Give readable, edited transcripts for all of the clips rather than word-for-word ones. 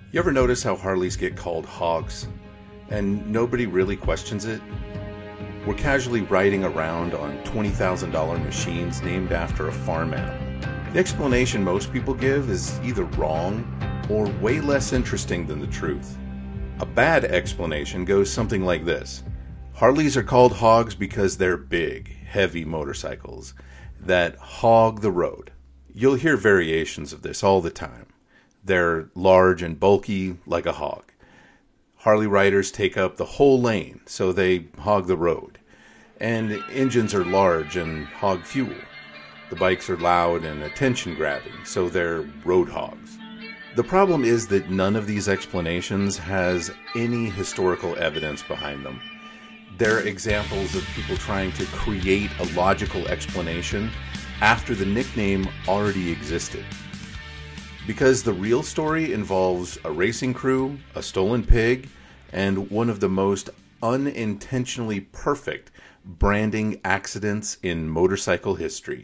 You ever notice how Harleys get called hogs, and nobody really questions it? We're casually riding around on $20,000 machines named after a farm animal. The explanation most people give is either wrong or way less interesting than the truth. A bad explanation goes something like this. Harleys are called hogs because they're big, heavy motorcycles that hog the road. You'll hear variations of this all the time. They're large and bulky like a hog. Harley riders take up the whole lane, so they hog the road. And engines are large and hog fuel. The bikes are loud and attention-grabbing, so they're road hogs. The problem is that none of these explanations has any historical evidence behind them. They're examples of people trying to create a logical explanation after the nickname already existed. Because the real story involves a racing crew, a stolen pig, and one of the most unintentionally perfect branding accidents in motorcycle history.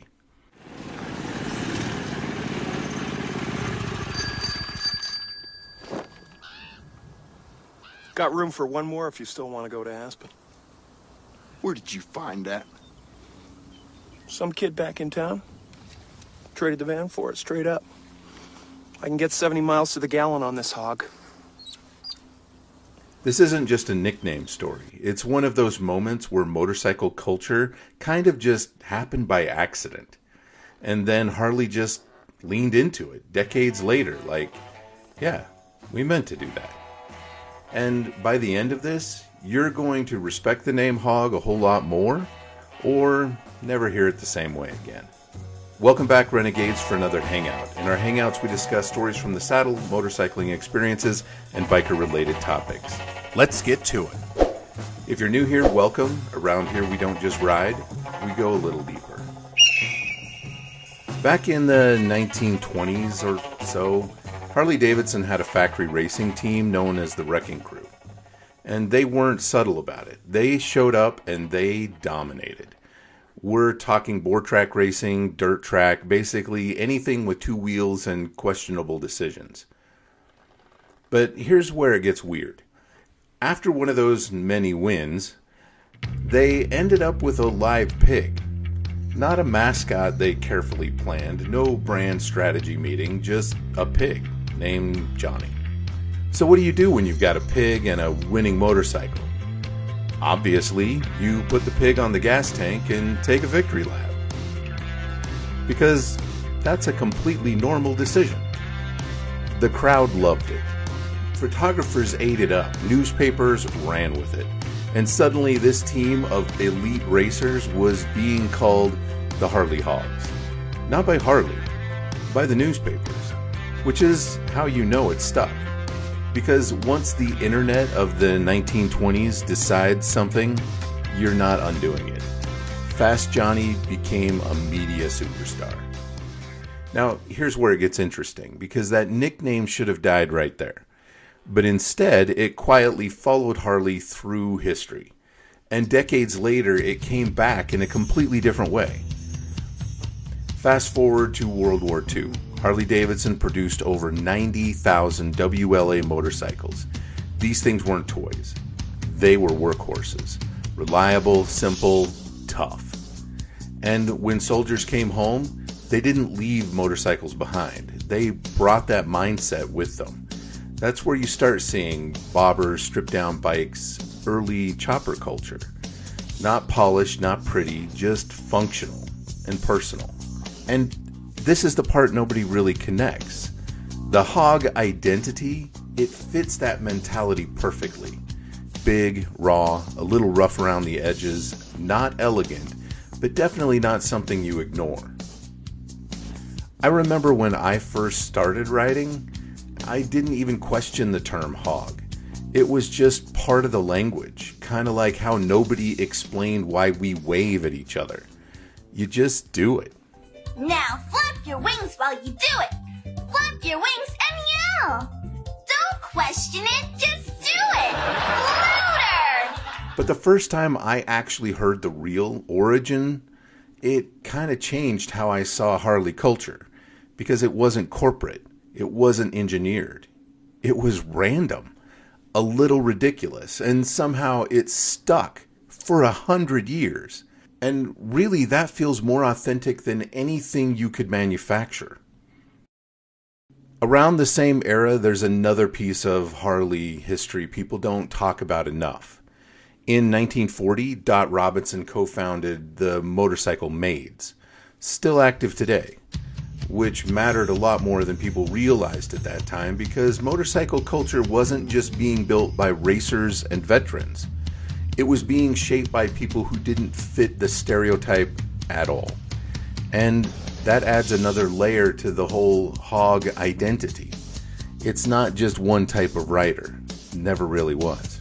Got room for one more if you still want to go to Aspen. Where did you find that? Some kid back in town. Traded the van for it, straight up. I can get 70 miles to the gallon on this hog. This isn't just a nickname story. It's one of those moments where motorcycle culture kind of just happened by accident. And then Harley just leaned into it decades later, like, yeah, we meant to do that. And by the end of this, you're going to respect the name hog a whole lot more, or never hear it the same way again. Welcome back, Renegades, for another Hangout. In our Hangouts, we discuss stories from the saddle, motorcycling experiences, and biker-related topics. Let's get to it. If you're new here, welcome. Around here, we don't just ride, we go a little deeper. Back in the 1920s or so, Harley-Davidson had a factory racing team known as the Wrecking Crew. And they weren't subtle about it. They showed up and they dominated. We're talking board track racing, dirt track, basically anything with two wheels and questionable decisions. But here's where it gets weird. After one of those many wins, they ended up with a live pig. Not a mascot they carefully planned, no brand strategy meeting, just a pig named Johnny. So what do you do when you've got a pig and a winning motorcycle? Obviously, you put the pig on the gas tank and take a victory lap. Because that's a completely normal decision. The crowd loved it. Photographers ate it up. Newspapers ran with it. And suddenly this team of elite racers was being called the Harley Hogs. Not by Harley, by the newspapers. Which is how you know it stuck. Because once the internet of the 1920s decides something, you're not undoing it. Fast Johnny became a media superstar. Now, here's where it gets interesting, because that nickname should have died right there. But instead, it quietly followed Harley through history. And decades later, it came back in a completely different way. Fast forward to World War II. Harley-Davidson produced over 90,000 WLA motorcycles. These things weren't toys. They were workhorses. Reliable, simple, tough. And when soldiers came home, they didn't leave motorcycles behind. They brought that mindset with them. That's where you start seeing bobbers, stripped-down bikes, early chopper culture. Not polished, not pretty, just functional and personal. And this is the part nobody really connects. The hog identity, it fits that mentality perfectly. Big, raw, a little rough around the edges, not elegant, but definitely not something you ignore. I remember when I first started riding, I didn't even question the term hog. It was just part of the language, kind of like how nobody explained why we wave at each other. You just do it. Now flap your wings while you do it. Flap your wings and yell. Don't question it, just do it. Louder! But the first time I actually heard the real origin, it kind of changed how I saw Harley culture. Because it wasn't corporate. It wasn't engineered. It was random, a little ridiculous, and somehow it stuck for 100 years. And really, that feels more authentic than anything you could manufacture. Around the same era, there's another piece of Harley history people don't talk about enough. In 1940, Dot Robinson co-founded the Motorcycle Maids, still active today, which mattered a lot more than people realized at that time because motorcycle culture wasn't just being built by racers and veterans. It was being shaped by people who didn't fit the stereotype at all. And that adds another layer to the whole hog identity. It's not just one type of rider. Never really was.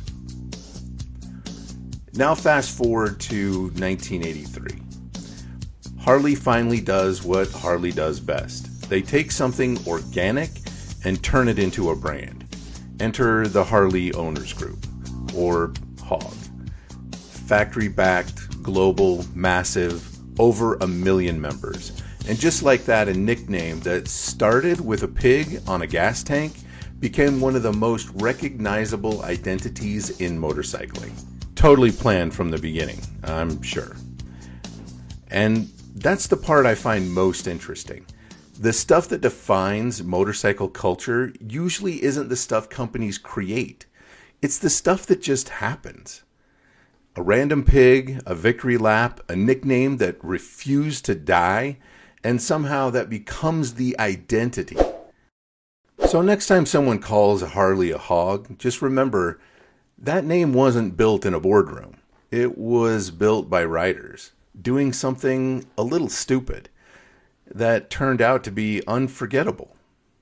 Now fast forward to 1983. Harley finally does what Harley does best. They take something organic and turn it into a brand. Enter the Harley Owners Group, or HOG. Factory-backed, global, massive, over 1 million members. And just like that, a nickname that started with a pig on a gas tank became one of the most recognizable identities in motorcycling. Totally planned from the beginning, I'm sure. And that's the part I find most interesting. The stuff that defines motorcycle culture usually isn't the stuff companies create. It's the stuff that just happens. A random pig, a victory lap, a nickname that refused to die, and somehow that becomes the identity. So next time someone calls a Harley a hog, just remember that name wasn't built in a boardroom. It was built by riders, doing something a little stupid that turned out to be unforgettable.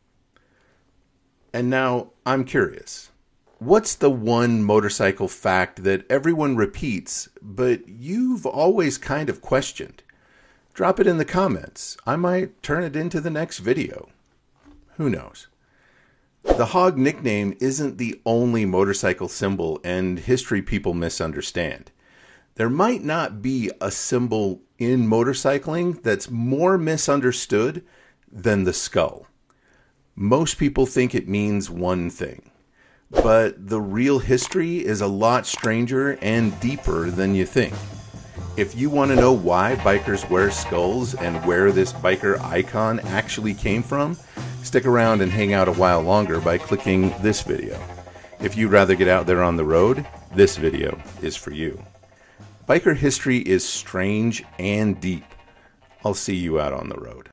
And now I'm curious. What's the one motorcycle fact that everyone repeats, but you've always kind of questioned? Drop it in the comments. I might turn it into the next video. Who knows? The hog nickname isn't the only motorcycle symbol and history people misunderstand. There might not be a symbol in motorcycling that's more misunderstood than the skull. Most people think it means one thing. But the real history is a lot stranger and deeper than you think. If you want to know why bikers wear skulls and where this biker icon actually came from, stick around and hang out a while longer by clicking this video. If you'd rather get out there on the road, this video is for you. Biker history is strange and deep. I'll see you out on the road.